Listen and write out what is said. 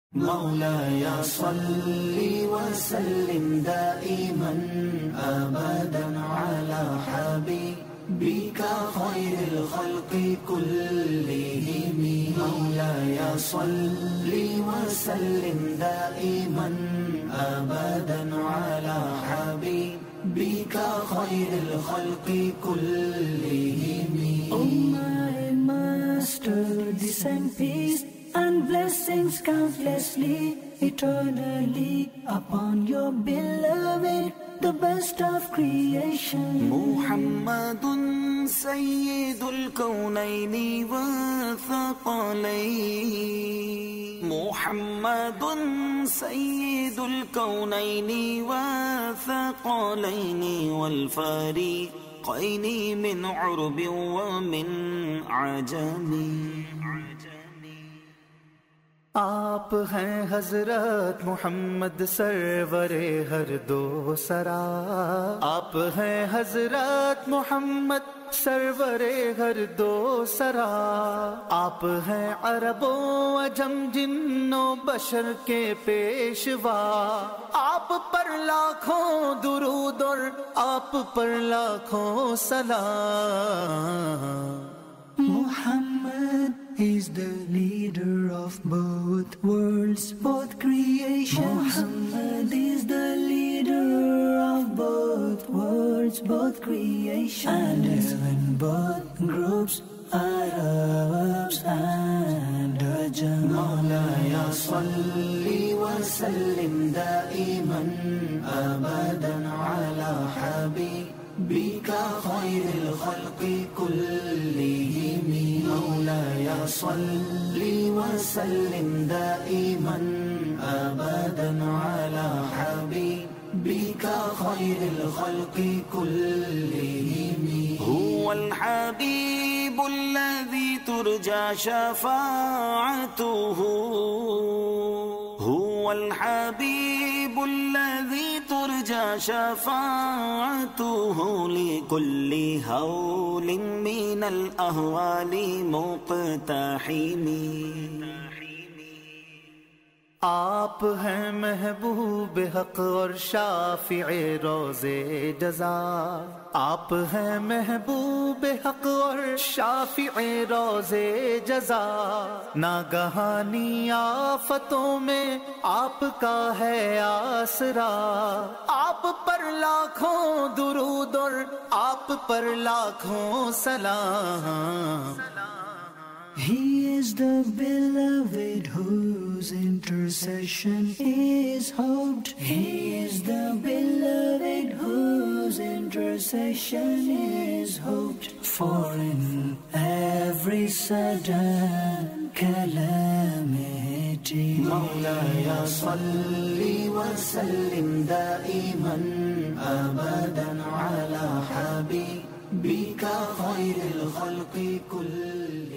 مولاي صل وسلم دائما أبدا على حبيبك خير الخلق كلهم. مولاي صل وسلم دائما أبدا على حبيبك خير الخلق كلهم. O my Master, descend peace and blessings countlessly, eternally upon your beloved, the best of creation. محمد سيد الكونين والثقلين. محمد سيد الكونين والثقلين والفريقين من عرب ومن عجم. آپ ہیں حضرت محمد سرور ہر دو سرا. آپ ہیں حضرت محمد سرور ہر دو سرا. آپ ہیں عرب و عجم جن و بشر کے پیشوا. آپ پر لاکھوں درود اور آپ پر لاکھوں سلام. Muhammad is the leader of both worlds, both creations. Muhammad is the leader of both worlds, both creations. And even both groups, Arabs and Ajam. مولاي صل وسلم دائما أبدا على حبيبك خير الخلق كلهم. مولاي صل وسلم دائما أبدا على حبيبك خير الخلق كلهم. هو الحبيب الذي ترجى شفاعته. هو الحبيب الذي ترجى شفاعته لكل هول من الأهوال مقتحم. آپ ہیں محبوب حق اور شافع روز جزا. آپ ہیں محبوب حق اور شافع روز جزا. ناگہانی آفتوں میں آپ کا ہے آسرا. آپ پر لاکھوں درود اور آپ پر لاکھوں سلام. He is the beloved whose intercession is hoped. He is the beloved whose intercession is hoped. For in every sudden calamity, مولاي صل وسلم دائما أبدا على حبيبك خير الخلق كلهم.